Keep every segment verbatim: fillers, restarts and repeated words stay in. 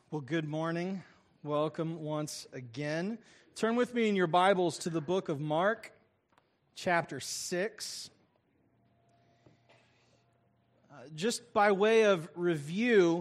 Well, good morning. Welcome once again. Turn with me in your Bibles to the book of Mark, chapter six. Uh, just by way of review,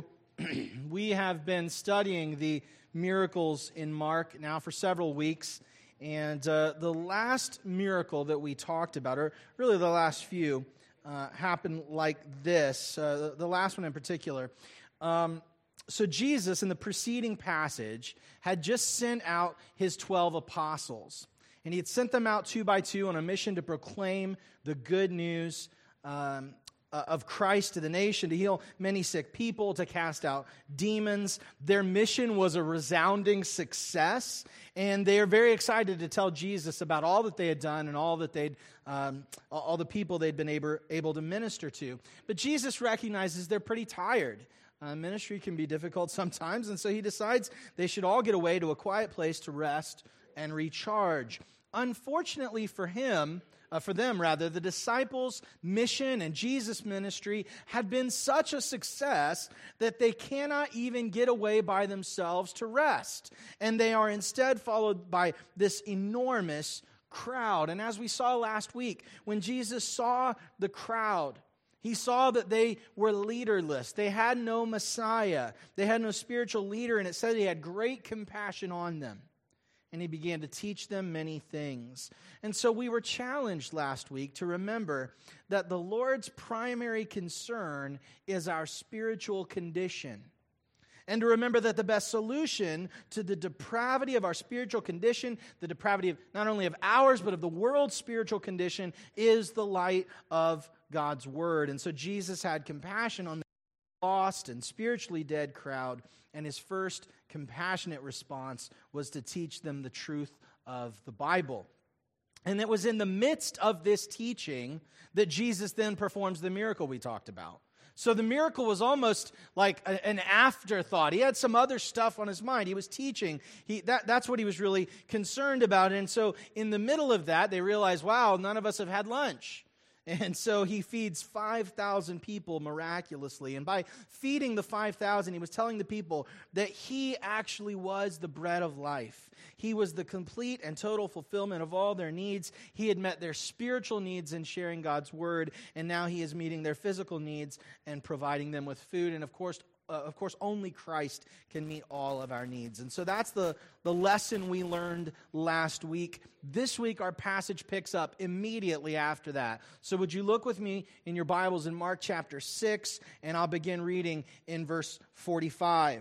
we have been studying the miracles in Mark now for several weeks. And uh, the last miracle that we talked about, or really the last few, uh, happened like this. Uh, the last one in particular. Um, So Jesus, in the preceding passage, had just sent out his twelve apostles. And he had sent them out two by two on a mission to proclaim the good news um, of Christ to the nation, to heal many sick people, to cast out demons. Their mission was a resounding success, and they are very excited to tell Jesus about all that they had done and all that they'd, um, all the people they'd been able, able to minister to. But Jesus recognizes they're pretty tired. Uh, ministry can be difficult sometimes, and so he decides they should all get away to a quiet place to rest and recharge. Unfortunately for him, uh, for them rather, the disciples' mission and Jesus' ministry had been such a success that they cannot even get away by themselves to rest, and they are instead followed by this enormous crowd. And as we saw last week, when Jesus saw the crowd, he saw that they were leaderless. They had no Messiah. They had no spiritual leader, and it said he had great compassion on them. And he began to teach them many things. And so we were challenged last week to remember that the Lord's primary concern is our spiritual condition. And to remember that the best solution to the depravity of our spiritual condition, the depravity of not only of ours, but of the world's spiritual condition, is the light of God's Word. And so Jesus had compassion on the lost and spiritually dead crowd, and his first compassionate response was to teach them the truth of the Bible. And it was in the midst of this teaching that Jesus then performs the miracle we talked about. So the miracle was almost like a, an afterthought. He had some other stuff on his mind. He was teaching. He, that, that's what he was really concerned about. And so in the middle of that, they realized, wow, none of us have had lunch. And so he feeds five thousand people miraculously. And by feeding the five thousand, he was telling the people that he actually was the bread of life. He was the complete and total fulfillment of all their needs. He had met their spiritual needs in sharing God's word, and now he is meeting their physical needs and providing them with food. And of course, uh, of course, only Christ can meet all of our needs. And so that's the, the lesson we learned last week. This week, our passage picks up immediately after that. So would you look with me in your Bibles in Mark chapter six, and I'll begin reading in verse forty-five.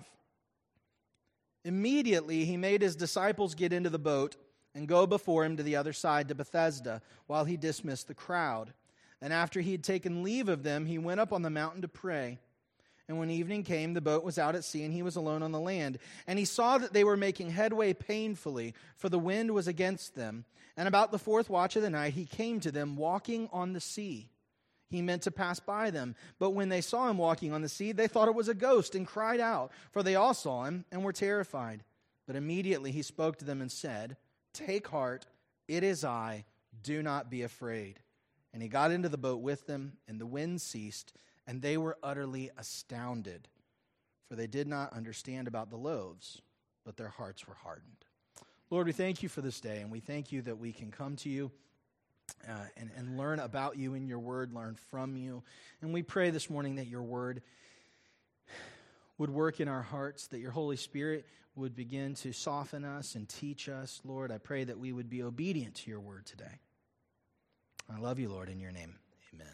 Immediately, he made his disciples get into the boat and go before him to the other side to Bethesda, while he dismissed the crowd. And after he had taken leave of them, he went up on the mountain to pray. And when evening came, the boat was out at sea, and he was alone on the land. And he saw that they were making headway painfully, for the wind was against them. And about the fourth watch of the night, he came to them walking on the sea. He meant to pass by them. But when they saw him walking on the sea, they thought it was a ghost and cried out, for they all saw him and were terrified. But immediately he spoke to them and said, "Take heart, it is I, do not be afraid." And he got into the boat with them, and the wind ceased, and they were utterly astounded, for they did not understand about the loaves, but their hearts were hardened. Lord, we thank you for this day, and we thank you that we can come to you uh, and, and learn about you in your word, learn from you. And we pray this morning that your word would work in our hearts, that your Holy Spirit would begin to soften us and teach us. Lord, I pray that we would be obedient to your word today. I love you, Lord, in your name. Amen.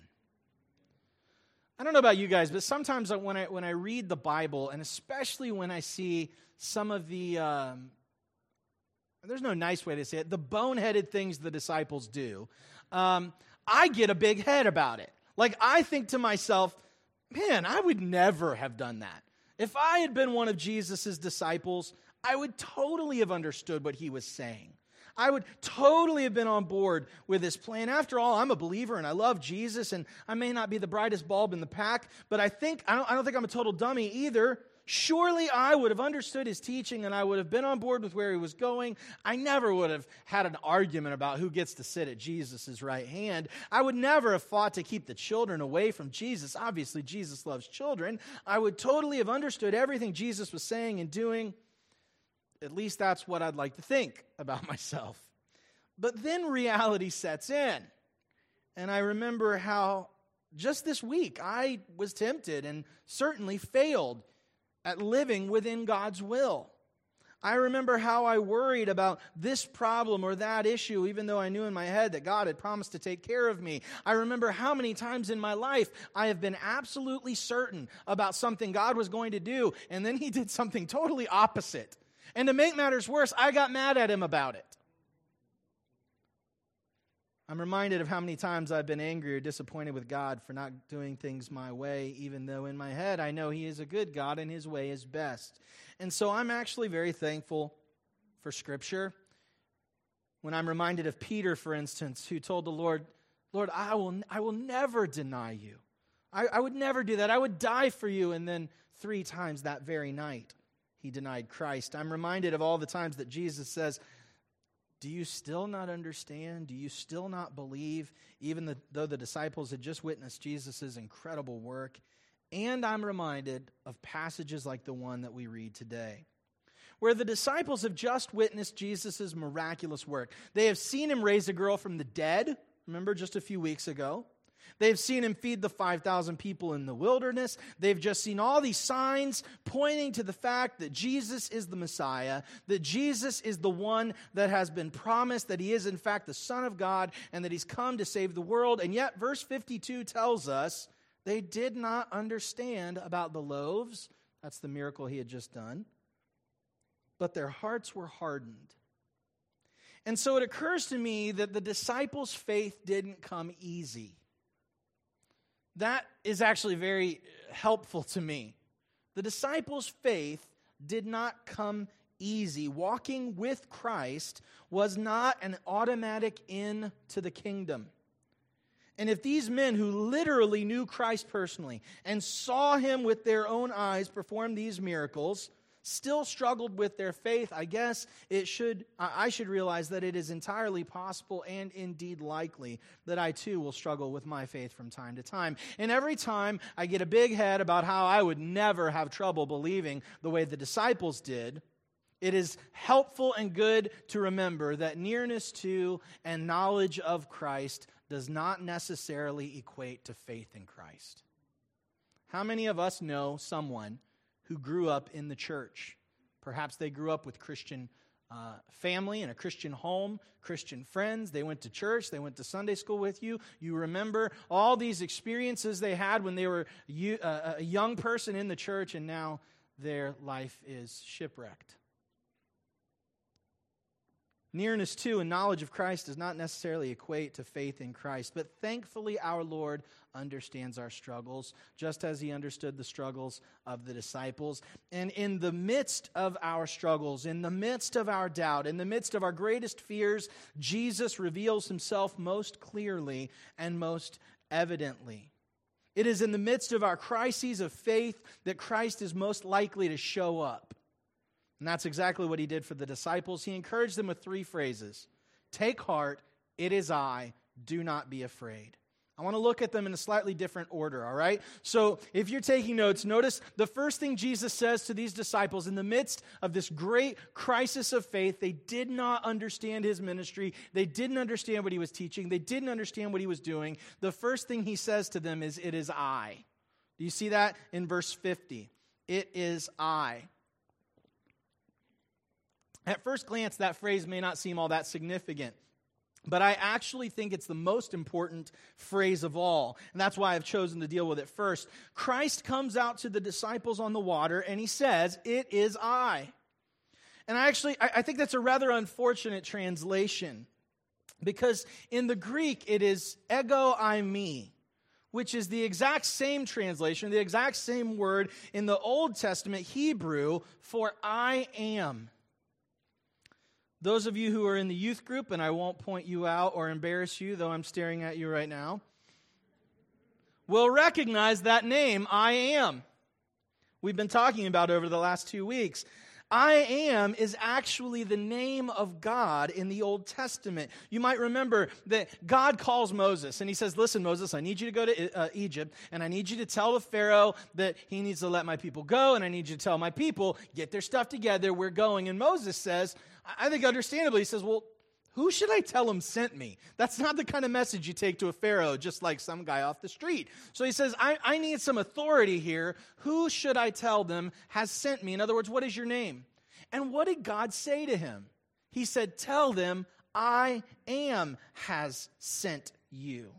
I don't know about you guys, but sometimes when I when I read the Bible, and especially when I see some of the, um, there's no nice way to say it, the boneheaded things the disciples do, um, I get a big head about it. Like, I think to myself, man, I would never have done that. If I had been one of Jesus' disciples, I would totally have understood what he was saying. I would totally have been on board with this plan. After all, I'm a believer and I love Jesus, and I may not be the brightest bulb in the pack, but I think I don't, I don't think I'm a total dummy either. Surely I would have understood his teaching and I would have been on board with where he was going. I never would have had an argument about who gets to sit at Jesus' right hand. I would never have fought to keep the children away from Jesus. Obviously, Jesus loves children. I would totally have understood everything Jesus was saying and doing. At least that's what I'd like to think about myself. But then reality sets in. And I remember how just this week I was tempted and certainly failed at living within God's will. I remember how I worried about this problem or that issue, even though I knew in my head that God had promised to take care of me. I remember how many times in my life I have been absolutely certain about something God was going to do, and then he did something totally opposite. And to make matters worse, I got mad at him about it. I'm reminded of how many times I've been angry or disappointed with God for not doing things my way, even though in my head I know he is a good God and his way is best. And so I'm actually very thankful for Scripture. When I'm reminded of Peter, for instance, who told the Lord, Lord, I will, I will never deny you. I, I would never do that. I would die for you. And then three times that very night, he denied Christ. I'm reminded of all the times that Jesus says, do you still not understand? Do you still not believe, even the, though the disciples had just witnessed Jesus' incredible work? And I'm reminded of passages like the one that we read today, where the disciples have just witnessed Jesus' miraculous work. They have seen him raise a girl from the dead, remember just a few weeks ago. They've seen him feed the five thousand people in the wilderness. They've just seen all these signs pointing to the fact that Jesus is the Messiah, that Jesus is the one that has been promised, that he is in fact the Son of God, and that he's come to save the world. And yet, verse fifty-two tells us they did not understand about the loaves. That's the miracle he had just done. But their hearts were hardened. And so it occurs to me that the disciples' faith didn't come easy. That is actually very helpful to me. The disciples' faith did not come easy. Walking with Christ was not an automatic in to the kingdom. And if these men who literally knew Christ personally and saw him with their own eyes perform these miracles still struggled with their faith, I guess it should I should realize that it is entirely possible and indeed likely that I too will struggle with my faith from time to time. And every time I get a big head about how I would never have trouble believing the way the disciples did, it is helpful and good to remember that nearness to and knowledge of Christ does not necessarily equate to faith in Christ. How many of us know someone who grew up in the church? Perhaps they grew up with Christian uh, family in a Christian home, Christian friends. They went to church. They went to Sunday school with you. You remember all these experiences they had when they were you, uh, a young person in the church, and now their life is shipwrecked. Nearness to and knowledge of Christ does not necessarily equate to faith in Christ, but thankfully our Lord understands our struggles, just as he understood the struggles of the disciples. And in the midst of our struggles, in the midst of our doubt, in the midst of our greatest fears, Jesus reveals himself most clearly and most evidently. It is in the midst of our crises of faith that Christ is most likely to show up. And that's exactly what he did for the disciples. He encouraged them with three phrases. Take heart, it is I, do not be afraid. I want to look at them in a slightly different order, all right? So if you're taking notes, notice the first thing Jesus says to these disciples in the midst of this great crisis of faith. They did not understand his ministry. They didn't understand what he was teaching. They didn't understand what he was doing. The first thing he says to them is, it is I. Do you see that in verse fifty? It is I. At first glance, that phrase may not seem all that significant, but I actually think it's the most important phrase of all, and that's why I've chosen to deal with it first. Christ comes out to the disciples on the water, and he says, it is I. And I actually, I think that's a rather unfortunate translation, because in the Greek, it is ego eimi, which is the exact same translation, the exact same word in the Old Testament Hebrew for I am. Those of you who are in the youth group, and I won't point you out or embarrass you, though I'm staring at you right now, will recognize that name, I am. we've been talking about over the last two weeks. I am is actually the name of God in the Old Testament. You might remember that God calls Moses and he says, listen, Moses, I need you to go to uh, Egypt and I need you to tell the Pharaoh that he needs to let my people go, and I need you to tell my people, get their stuff together, we're going. And Moses says, I think understandably, he says, well, who should I tell him sent me? That's not the kind of message you take to a Pharaoh, just like some guy off the street. So he says, I, I need some authority here. Who should I tell them has sent me? In other words, what is your name? And what did God say to him? He said, tell them, I am has sent you.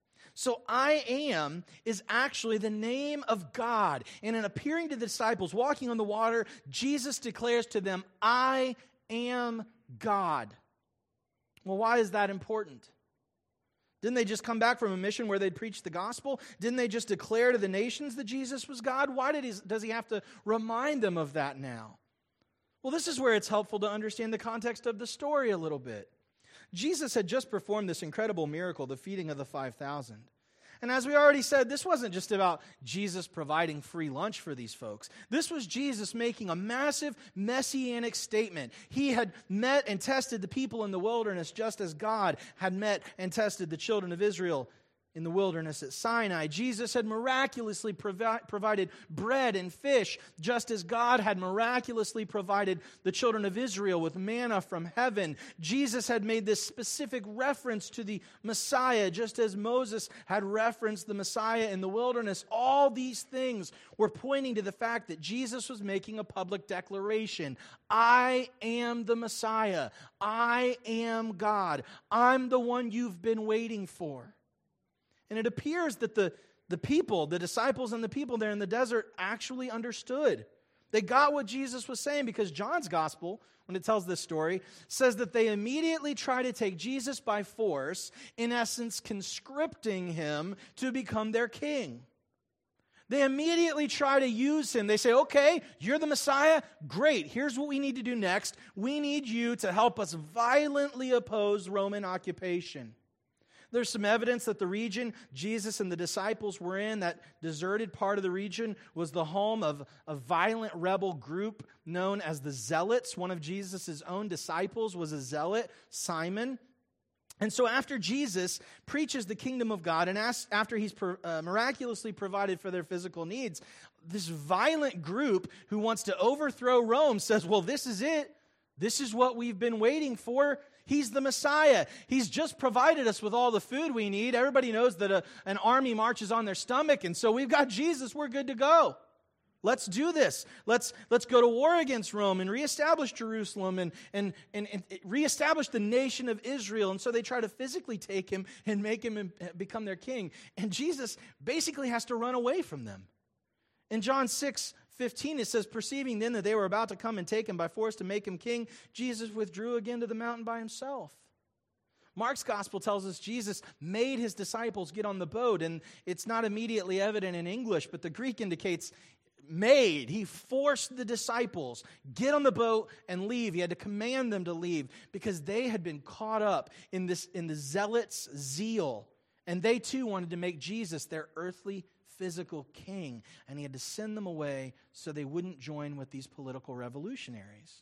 So I am is actually the name of God. And in appearing to the disciples, walking on the water, Jesus declares to them, I am God. Well, why is that important? Didn't they just come back from a mission where they'd preached the gospel? Didn't they just declare to the nations that Jesus was God? Why did he, does he have to remind them of that now? Well, this is where it's helpful to understand the context of the story a little bit. Jesus had just performed this incredible miracle, the feeding of the five thousand. And as we already said, this wasn't just about Jesus providing free lunch for these folks. This was Jesus making a massive messianic statement. He had met and tested the people in the wilderness just as God had met and tested the children of Israel in the wilderness at Sinai. Jesus had miraculously provi- provided bread and fish, just as God had miraculously provided the children of Israel with manna from heaven. Jesus had made this specific reference to the Messiah, just as Moses had referenced the Messiah in the wilderness. All these things were pointing to the fact that Jesus was making a public declaration. I am the Messiah. I am God. I'm the one you've been waiting for. And it appears that the, the people, the disciples and the people there in the desert actually understood. They got what Jesus was saying, because John's gospel, when it tells this story, says that they immediately try to take Jesus by force, in essence conscripting him to become their king. They immediately try to use him. They say, okay, you're the Messiah. Great. Here's what we need to do next. We need you to help us violently oppose Roman occupation. There's some evidence that the region Jesus and the disciples were in, that deserted part of the region, was the home of a violent rebel group known as the Zealots. One of Jesus' own disciples was a zealot, Simon. And so after Jesus preaches the kingdom of God, and after he's uh, miraculously provided for their physical needs, this violent group who wants to overthrow Rome says, well, this is it. This is what we've been waiting for. He's the Messiah. He's just provided us with all the food we need. Everybody knows that a, an army marches on their stomach, and so we've got Jesus. We're good to go. Let's do this. Let's, let's go to war against Rome and reestablish Jerusalem and, and, and, and reestablish the nation of Israel. And so they try to physically take him and make him become their king. And Jesus basically has to run away from them. In John six fifteen, it says, perceiving then that they were about to come and take him by force to make him king, Jesus withdrew again to the mountain by himself. Mark's gospel tells us Jesus made his disciples get on the boat, and it's not immediately evident in English, but the Greek indicates made. He forced the disciples, get on the boat and leave. He had to command them to leave because they had been caught up in this in the zealots' zeal, and they too wanted to make Jesus their earthly physical king, and he had to send them away so they wouldn't join with these political revolutionaries.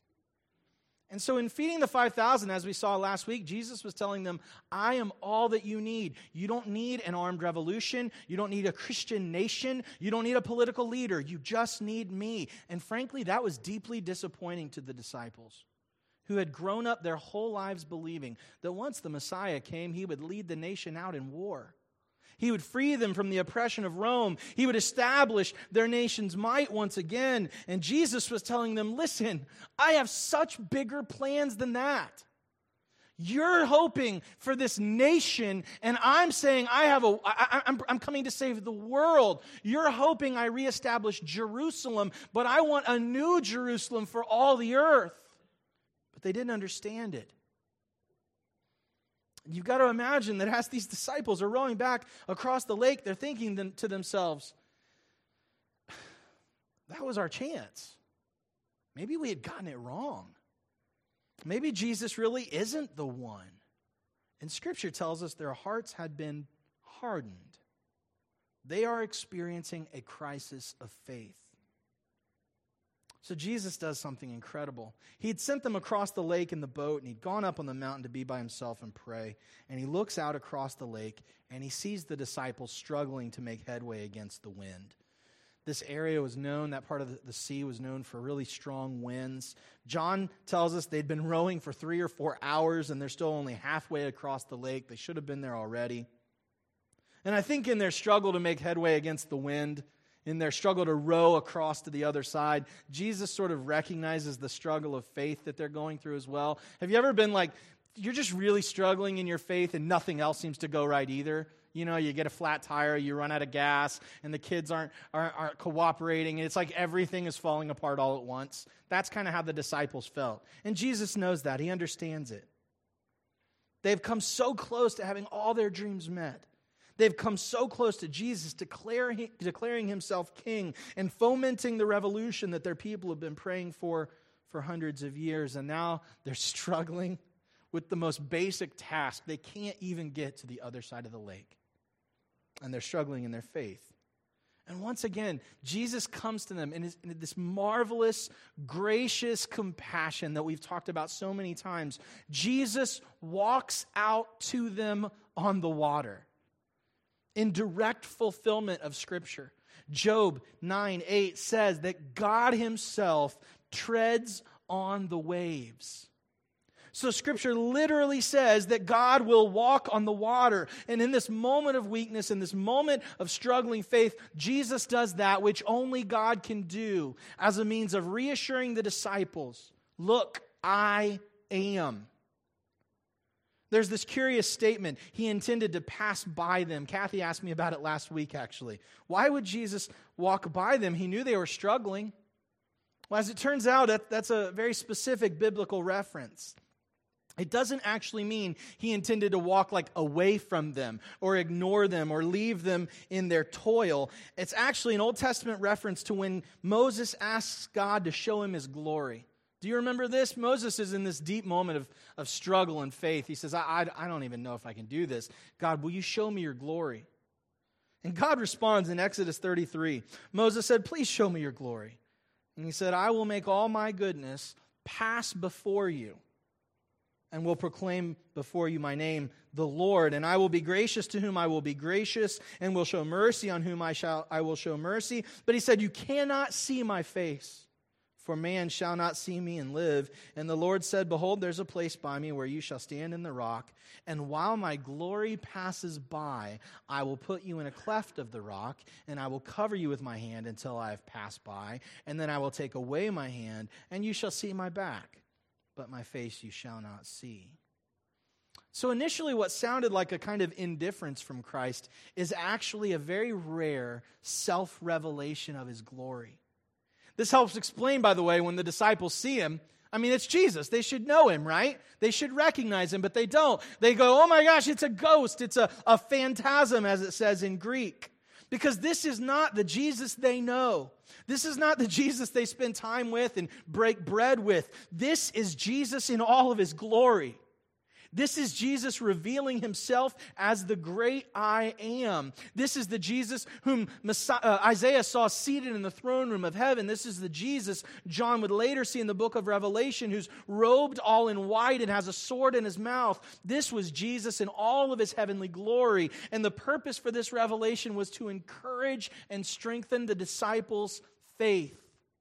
And so in feeding the five thousand, as we saw last week, Jesus was telling them, I am all that you need. You don't need an armed revolution. You don't need a Christian nation. You don't need a political leader. You just need me. And frankly, that was deeply disappointing to the disciples, who had grown up their whole lives believing that once the Messiah came, he would lead the nation out in war. He would free them from the oppression of Rome. He would establish their nation's might once again. And Jesus was telling them, listen, I have such bigger plans than that. You're hoping for this nation, and I'm saying I have a, I, I'm, I'm coming to save the world. You're hoping I reestablish Jerusalem, but I want a new Jerusalem for all the earth. But they didn't understand it. You've got to imagine that as these disciples are rowing back across the lake, they're thinking to themselves, that was our chance. Maybe we had gotten it wrong. Maybe Jesus really isn't the one. And Scripture tells us their hearts had been hardened. They are experiencing a crisis of faith. So Jesus does something incredible. He had sent them across the lake in the boat, and he'd gone up on the mountain to be by himself and pray. And he looks out across the lake, and he sees the disciples struggling to make headway against the wind. This area was known, that part of the, the sea was known for really strong winds. John tells us they'd been rowing for three or four hours, and they're still only halfway across the lake. They should have been there already. And I think in their struggle to make headway against the wind, in their struggle to row across to the other side, Jesus sort of recognizes the struggle of faith that they're going through as well. Have you ever been like, you're just really struggling in your faith and nothing else seems to go right either? You know, you get a flat tire, you run out of gas, and the kids aren't, aren't, aren't cooperating, and it's like everything is falling apart all at once. That's kind of how the disciples felt. And Jesus knows that. He understands it. They've come so close to having all their dreams met. They've come so close to Jesus declaring, declaring himself king and fomenting the revolution that their people have been praying for for hundreds of years. And now they're struggling with the most basic task. They can't even get to the other side of the lake. And they're struggling in their faith. And once again, Jesus comes to them in, his, in this marvelous, gracious compassion that we've talked about so many times. Jesus walks out to them on the water in direct fulfillment of Scripture. Job nine eight says that God himself treads on the waves. So Scripture literally says that God will walk on the water. And in this moment of weakness, in this moment of struggling faith, Jesus does that which only God can do as a means of reassuring the disciples. Look, I am. There's this curious statement. He intended to pass by them. Kathy asked me about it last week, actually. Why would Jesus walk by them? He knew they were struggling. Well, as it turns out, that, that's a very specific biblical reference. It doesn't actually mean he intended to walk like away from them or ignore them or leave them in their toil. It's actually an Old Testament reference to when Moses asks God to show him his glory. Do you remember this? Moses is in this deep moment of, of struggle and faith. He says, I, I, I don't even know if I can do this. God, will you show me your glory? And God responds in Exodus thirty-three. Moses said, please show me your glory. And he said, I will make all my goodness pass before you and will proclaim before you my name, the Lord. And I will be gracious to whom I will be gracious and will show mercy on whom I shall I will show mercy. But he said, you cannot see my face. For man shall not see me and live. And the Lord said, behold, there's a place by me where you shall stand in the rock. And while my glory passes by, I will put you in a cleft of the rock, and I will cover you with my hand until I have passed by. And then I will take away my hand, and you shall see my back, but my face you shall not see. So initially what sounded like a kind of indifference from Christ is actually a very rare self-revelation of his glory. This helps explain, by the way, when the disciples see him. I mean, it's Jesus. They should know him, right? They should recognize him, but they don't. They go, oh my gosh, it's a ghost. It's a, a phantasm, as it says in Greek. Because this is not the Jesus they know. This is not the Jesus they spend time with and break bread with. This is Jesus in all of his glory. This is Jesus revealing himself as the great I am. This is the Jesus whom Messiah, uh, Isaiah saw seated in the throne room of heaven. This is the Jesus John would later see in the book of Revelation, who's robed all in white and has a sword in his mouth. This was Jesus in all of his heavenly glory. And the purpose for this revelation was to encourage and strengthen the disciples' faith.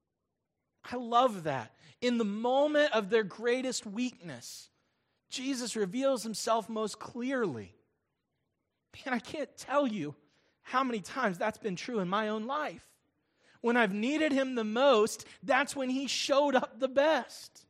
I love that. In the moment of their greatest weakness, Jesus reveals himself most clearly. Man, I can't tell you how many times that's been true in my own life. When I've needed him the most, that's when he showed up the best.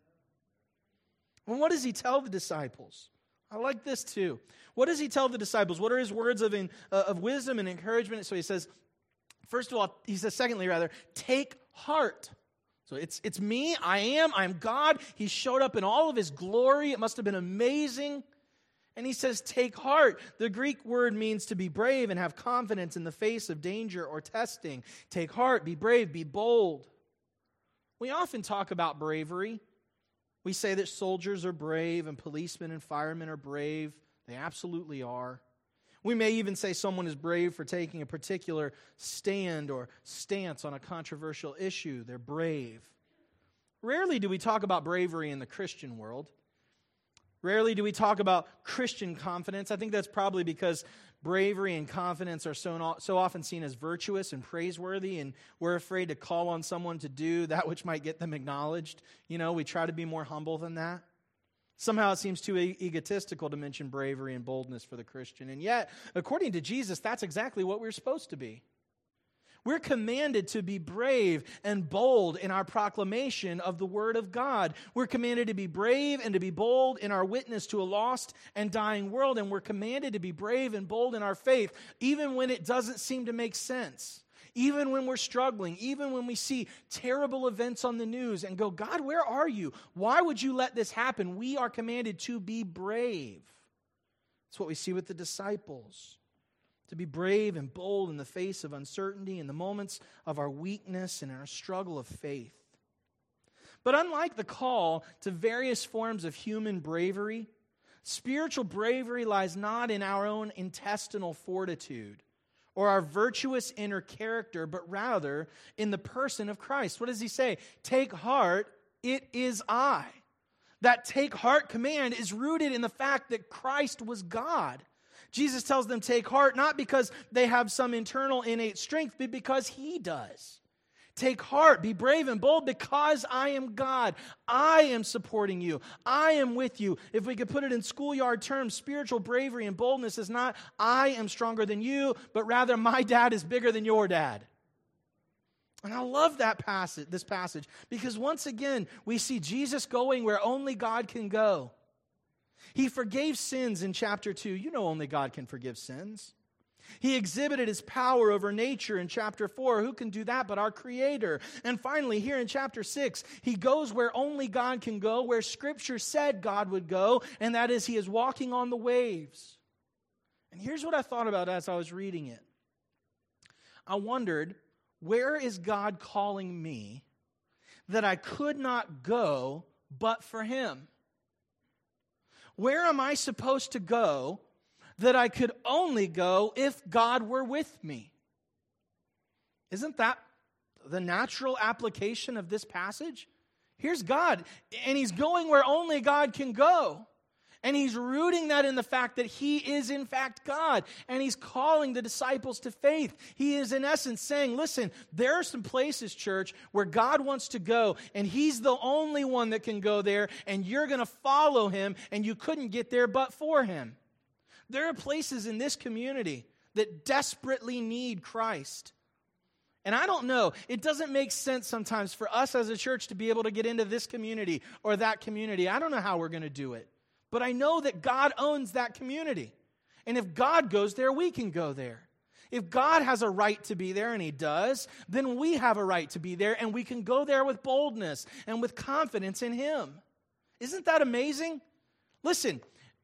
And what does he tell the disciples? I like this too. What does he tell the disciples? What are his words of, in, uh, of wisdom and encouragement? So he says, first of all, he says, secondly rather, take heart. So it's it's me, I am, I'm God. He showed up in all of his glory. It must have been amazing. And he says, take heart. The Greek word means to be brave and have confidence in the face of danger or testing. Take heart, be brave, be bold. We often talk about bravery. We say that soldiers are brave and policemen and firemen are brave. They absolutely are. We may even say someone is brave for taking a particular stand or stance on a controversial issue. They're brave. Rarely do we talk about bravery in the Christian world. Rarely do we talk about Christian confidence. I think that's probably because bravery and confidence are so, so often seen as virtuous and praiseworthy, and we're afraid to call on someone to do that which might get them acknowledged. You know, we try to be more humble than that. Somehow it seems too e- egotistical to mention bravery and boldness for the Christian. And yet, according to Jesus, that's exactly what we're supposed to be. We're commanded to be brave and bold in our proclamation of the Word of God. We're commanded to be brave and to be bold in our witness to a lost and dying world. And we're commanded to be brave and bold in our faith, even when it doesn't seem to make sense. Even when we're struggling, even when we see terrible events on the news and go, God, where are you? Why would you let this happen? We are commanded to be brave. That's what we see with the disciples. To be brave and bold in the face of uncertainty, in the moments of our weakness and in our struggle of faith. But unlike the call to various forms of human bravery, spiritual bravery lies not in our own intestinal fortitude or our virtuous inner character, but rather in the person of Christ. What does he say? Take heart, it is I. That take heart command is rooted in the fact that Christ was God. Jesus tells them take heart not because they have some internal innate strength, but because he does. Take heart, be brave and bold because I am God. I am supporting you. I am with you. If we could put it in schoolyard terms, spiritual bravery and boldness is not I am stronger than you, but rather my dad is bigger than your dad. And I love that passage, this passage, because once again, we see Jesus going where only God can go. He forgave sins in chapter two. You know only God can forgive sins. He exhibited his power over nature in chapter four. Who can do that but our Creator? And finally, here in chapter six, he goes where only God can go, where Scripture said God would go, and that is he is walking on the waves. And here's what I thought about as I was reading it. I wondered, where is God calling me that I could not go but for him? Where am I supposed to go that I could only go if God were with me? Isn't that the natural application of this passage? Here's God, and he's going where only God can go. And he's rooting that in the fact that he is in fact God. And he's calling the disciples to faith. He is in essence saying, listen, there are some places, church, where God wants to go. And he's the only one that can go there. And you're going to follow him. And you couldn't get there but for him. There are places in this community that desperately need Christ. And I don't know, it doesn't make sense sometimes for us as a church to be able to get into this community or that community. I don't know how we're going to do it. But I know that God owns that community. And if God goes there, we can go there. If God has a right to be there, and he does, then we have a right to be there, and we can go there with boldness and with confidence in him. Isn't that amazing? Listen,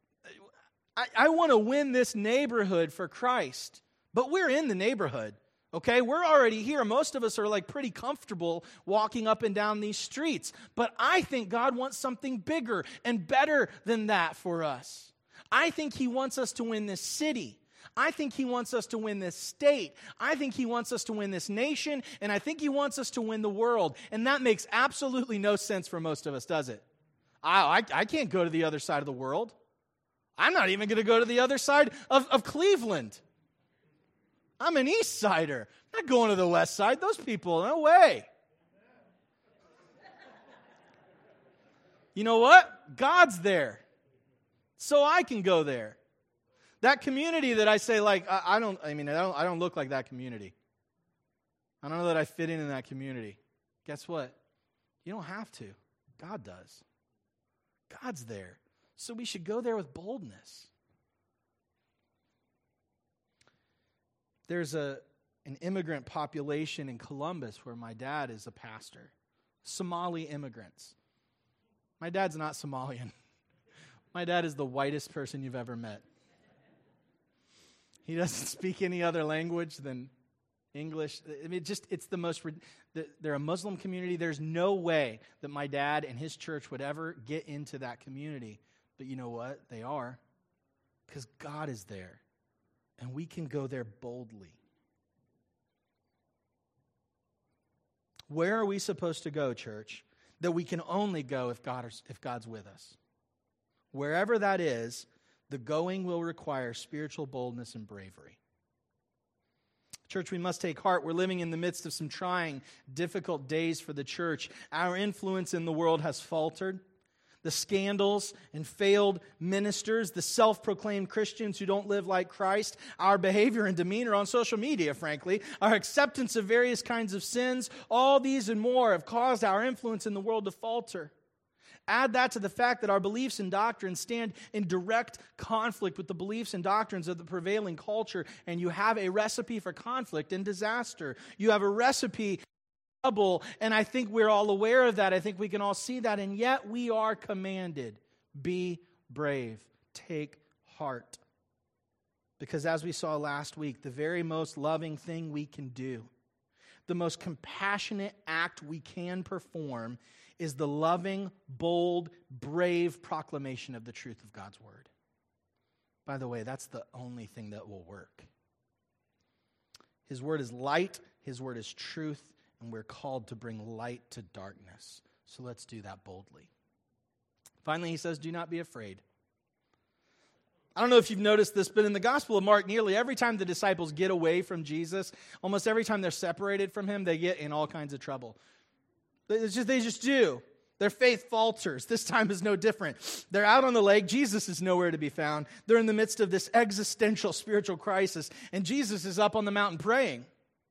I, I want to win this neighborhood for Christ, but we're in the neighborhood. Okay, we're already here. Most of us are like pretty comfortable walking up and down these streets. But I think God wants something bigger and better than that for us. I think he wants us to win this city. I think he wants us to win this state. I think he wants us to win this nation. And I think he wants us to win the world. And that makes absolutely no sense for most of us, does it? I, I, I can't go to the other side of the world. I'm not even going to go to the other side of, of Cleveland. I'm an East Sider. I'm not going to the West Side. Those people, no way. You know what? God's there. So I can go there. That community that I say, like, I, I don't, I mean, I don't, I don't look like that community. I don't know that I fit in in that community. Guess what? You don't have to. God does. God's there. So we should go there with boldness. There's a an immigrant population in Columbus where my dad is a pastor. Somali immigrants. My dad's not Somalian. My dad is the whitest person you've ever met. He doesn't speak any other language than English. I mean, just it's the most. They're a Muslim community. There's no way that my dad and his church would ever get into that community. But you know what? They are, because God is there. And we can go there boldly. Where are we supposed to go, church? that we can only go if God is, if God's with us. Wherever that is, the going will require spiritual boldness and bravery. Church, we must take heart. We're living in the midst of some trying, difficult days for the church. Our influence in the world has faltered. The scandals and failed ministers, the self-proclaimed Christians who don't live like Christ, our behavior and demeanor on social media, frankly, our acceptance of various kinds of sins, all these and more have caused our influence in the world to falter. Add that to the fact that our beliefs and doctrines stand in direct conflict with the beliefs and doctrines of the prevailing culture, and you have a recipe for conflict and disaster. You have a recipe for trouble, and I think we're all aware of that. I think we can all see that, and yet we are commanded, be brave, take heart. Because as we saw last week, the very most loving thing we can do, the most compassionate act we can perform is the loving, bold, brave proclamation of the truth of God's word. By the way, that's the only thing that will work. His word is light, His word is truth, and we're called to bring light to darkness. So let's do that boldly. Finally, he says, do not be afraid. I don't know if you've noticed this, but in the Gospel of Mark, nearly every time the disciples get away from Jesus, almost every time they're separated from Him, they get in all kinds of trouble. It's just, they just do. Their faith falters. This time is no different. They're out on the lake. Jesus is nowhere to be found. They're in the midst of this existential spiritual crisis, and Jesus is up on the mountain praying.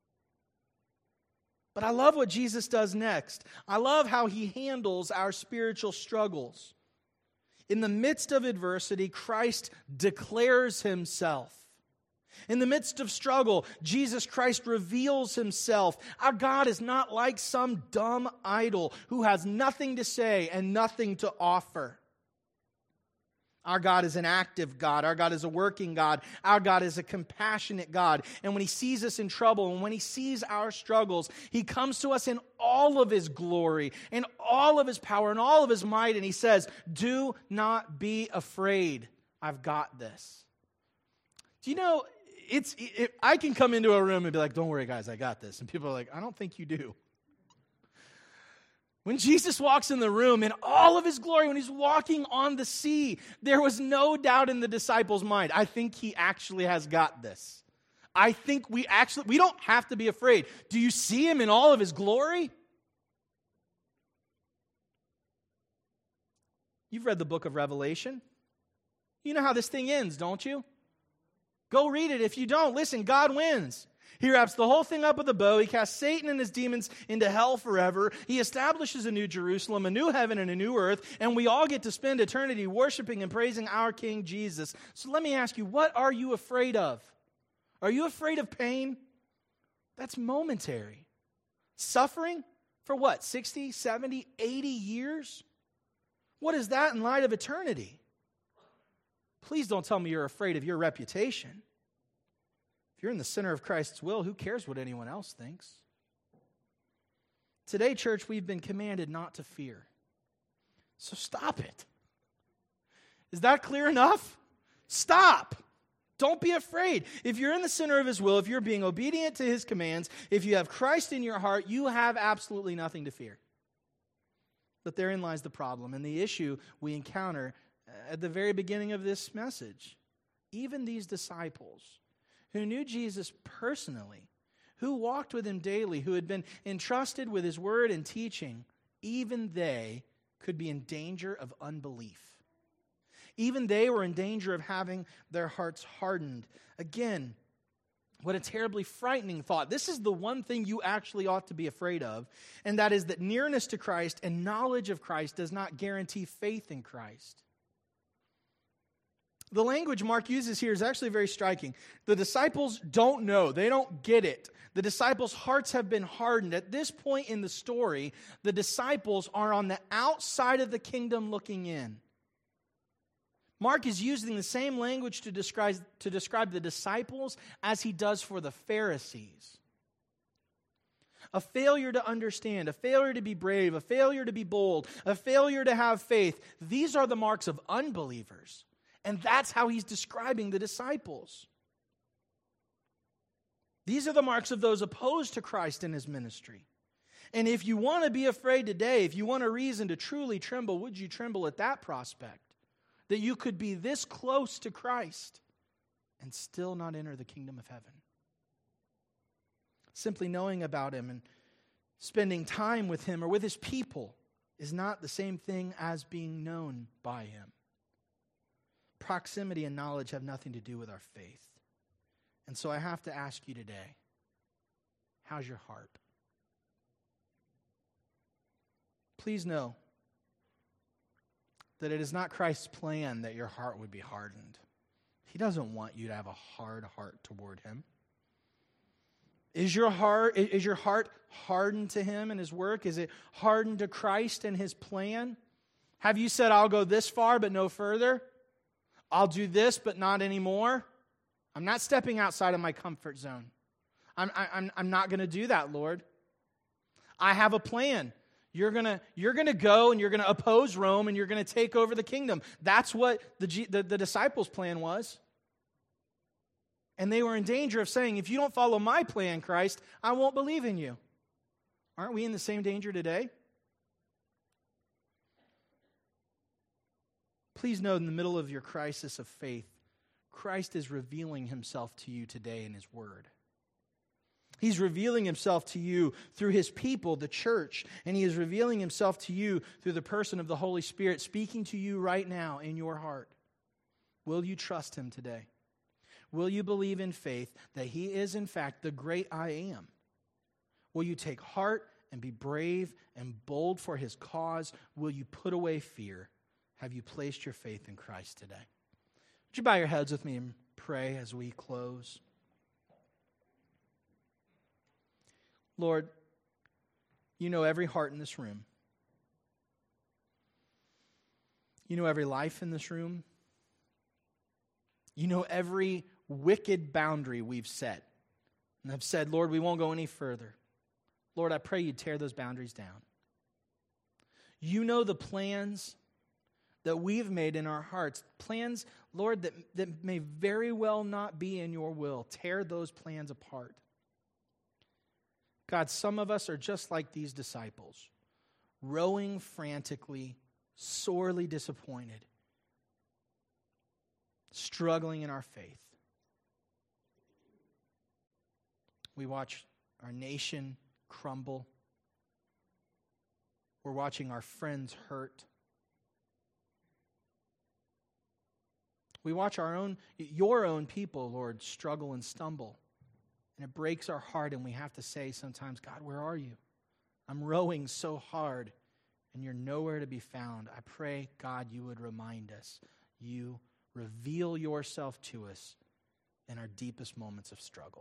But I love what Jesus does next. I love how He handles our spiritual struggles. In the midst of adversity, Christ declares Himself. In the midst of struggle, Jesus Christ reveals Himself. Our God is not like some dumb idol who has nothing to say and nothing to offer. Our God is an active God. Our God is a working God. Our God is a compassionate God. And when He sees us in trouble and when He sees our struggles, He comes to us in all of His glory, in all of His power, and all of His might. And He says, do not be afraid. I've got this. Do you know, it's it, I can come into a room and be like, don't worry, guys, I got this. And people are like, I don't think you do. When Jesus walks in the room in all of His glory, when He's walking on the sea, there was no doubt in the disciples' mind. I think He actually has got this. I think we actually, we don't have to be afraid. Do you see Him in all of His glory? You've read the book of Revelation. You know how this thing ends, don't you? Go read it. If you don't, listen, God wins. He wraps the whole thing up with a bow. He casts Satan and his demons into hell forever. He establishes a new Jerusalem, a new heaven, and a new earth, and we all get to spend eternity worshiping and praising our King Jesus. So let me ask you, what are you afraid of? Are you afraid of pain? That's momentary. Suffering? For what, sixty, seventy, eighty years? What is that in light of eternity? Please don't tell me you're afraid of your reputation. If you're in the center of Christ's will, who cares what anyone else thinks? Today, church, we've been commanded not to fear. So stop it. Is that clear enough? Stop. Don't be afraid. If you're in the center of His will, if you're being obedient to His commands, if you have Christ in your heart, you have absolutely nothing to fear. But therein lies the problem and the issue we encounter at the very beginning of this message. Even these disciples who knew Jesus personally, who walked with Him daily, who had been entrusted with His word and teaching, even they could be in danger of unbelief. Even they were in danger of having their hearts hardened. Again, what a terribly frightening thought. This is the one thing you actually ought to be afraid of, and that is that nearness to Christ and knowledge of Christ does not guarantee faith in Christ. The language Mark uses here is actually very striking. The disciples don't know. They don't get it. The disciples' hearts have been hardened. At this point in the story, the disciples are on the outside of the kingdom looking in. Mark is using the same language to describe, to describe the disciples as he does for the Pharisees. A failure to understand, a failure to be brave, a failure to be bold, a failure to have faith. These are the marks of unbelievers. And that's how he's describing the disciples. These are the marks of those opposed to Christ in His ministry. And if you want to be afraid today, if you want a reason to truly tremble, would you tremble at that prospect? That you could be this close to Christ and still not enter the kingdom of heaven. Simply knowing about him and spending time with him or with his people is not the same thing as being known by him. Proximity and knowledge have nothing to do with our faith. And so I have to ask you today, how's your heart? Please know that it is not Christ's plan that your heart would be hardened. He doesn't want you to have a hard heart toward him. Is your heart, is your heart hardened to him and his work? Is it hardened to Christ and his plan? Have you said, I'll go this far but no further? I'll do this but not anymore? I'm not stepping outside of my comfort zone. I'm, I'm, I'm not going to do that, Lord. I have a plan. You're going to you're gonna go and you're going to oppose Rome and you're going to take over the kingdom. That's what the, the, the disciples' plan was. And they were in danger of saying, if you don't follow my plan, Christ, I won't believe in you. Aren't we in the same danger today? Please know, in the middle of your crisis of faith, Christ is revealing himself to you today in his word. He's revealing himself to you through his people, the church, and he is revealing himself to you through the person of the Holy Spirit speaking to you right now in your heart. Will you trust him today? Will you believe in faith that he is in fact the great I am? Will you take heart and be brave and bold for his cause? Will you put away fear? Have you placed your faith in Christ today? Would you bow your heads with me and pray as we close? Lord, you know every heart in this room. You know every life in this room. You know every wicked boundary we've set. And I've said, Lord, we won't go any further. Lord, I pray you'd tear those boundaries down. You know the plans that we've made in our hearts. Plans, Lord, that, that may very well not be in your will. Tear those plans apart. God, some of us are just like these disciples, rowing frantically, sorely disappointed, struggling in our faith. We watch our nation crumble. We're watching our friends hurt. We watch our own, your own people, Lord, struggle and stumble. And it breaks our heart, and we have to say sometimes, God, where are you? I'm rowing so hard, and you're nowhere to be found. I pray, God, you would remind us. You reveal yourself to us in our deepest moments of struggle.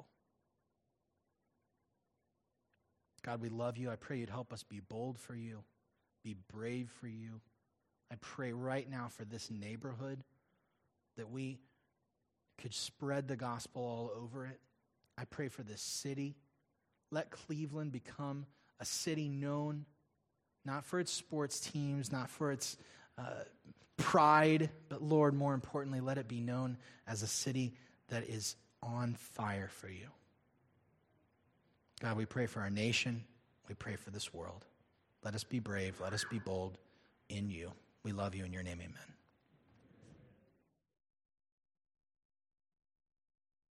God, we love you. I pray you'd help us be bold for you, be brave for you. I pray right now for this neighborhood that we could spread the gospel all over it. I pray for this city. Let Cleveland become a city known not for its sports teams, not for its uh, pride, but Lord, more importantly, let it be known as a city that is on fire for you. God, we pray for our nation. We pray for this world. Let us be brave. Let us be bold in you. We love you. In your name, amen.